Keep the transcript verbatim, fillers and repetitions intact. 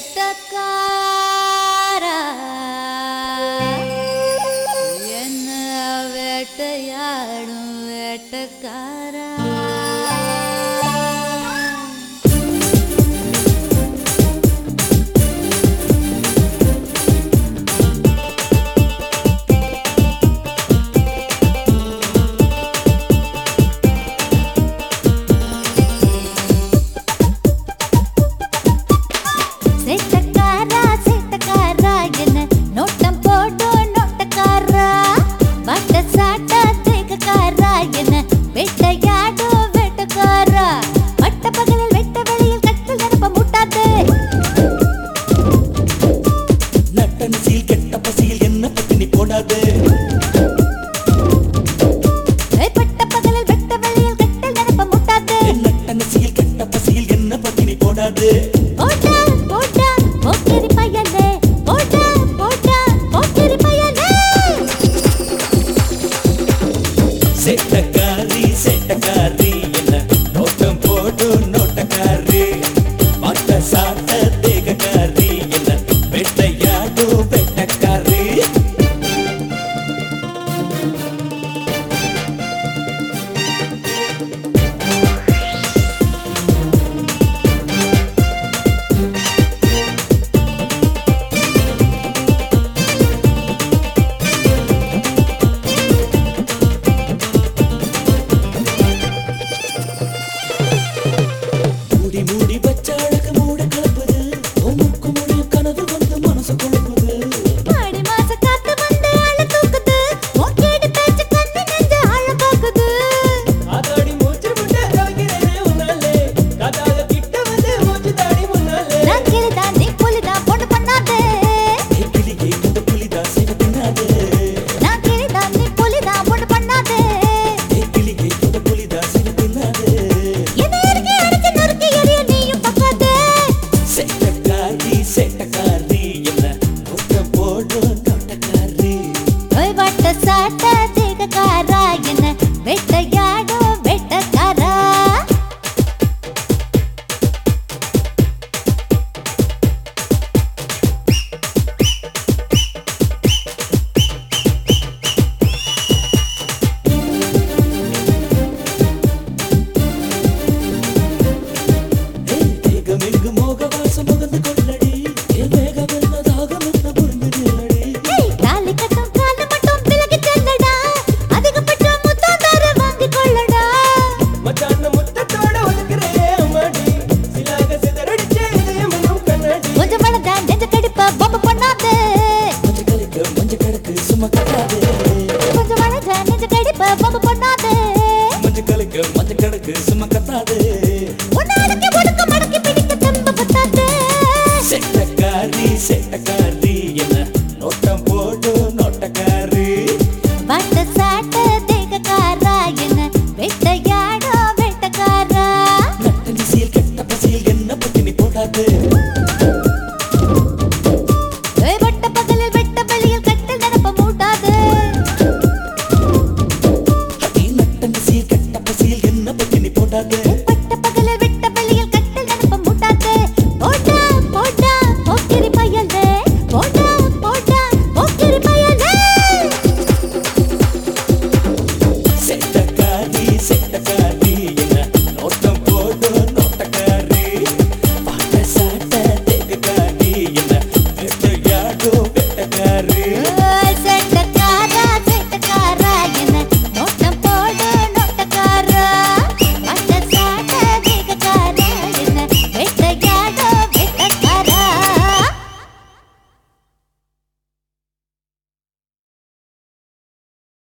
வேட்டக்காரா என்ன வேட்டையாடும் வேட்டக்காரா செட்டக்காரி செட்டக்காரி என்ன நோட்டம் போடு நோட்டக்காரி மாட்ட சாட்ட தேகக்காரி என்ன வெட்டையாடு வெட்டக்காரி மூடி வச்ச அழகு மூட கலப்புது உனக்கு முடி கனவு வந்து மனசு குழப்புது ஆடி மாச காத்து வந்து ஆள தூக்குது ஓகேடி பேச்சு கண்ணு நெஞ்ச ஆள பாக்குது ஆதாடி மூச்சு முட்ட ராகிறே உன்னாலே காதாக கிட்ட வந்து மூச்சு தாடி முன்னாலே நான் கிளிதா நீ புலிதா பொண்ணு பண்ணாதே நீ கிளியே இந்த புலிதா செய்வ தின்னாதே நான் கிளிதா நீ புலிதா பொண்ணு பண்ணாதே நீ கிளியே இந்த புலிதா செய்வ தின்னாதே என்ன இருக்கு அடிச்சு நறுக்கி எறிய நீயும் பக்காதே செட்டக்காரி செட்டக்காரி என்ன நோட்டம் போடு நோட்டக்காரி ஓய் வட்ட சாட்ட தேகக்காரா என்ன வேட்டையாடும் வேட்டக்காரா தேகம் எங்கு மோக வாசம் முகந்து கொண்டு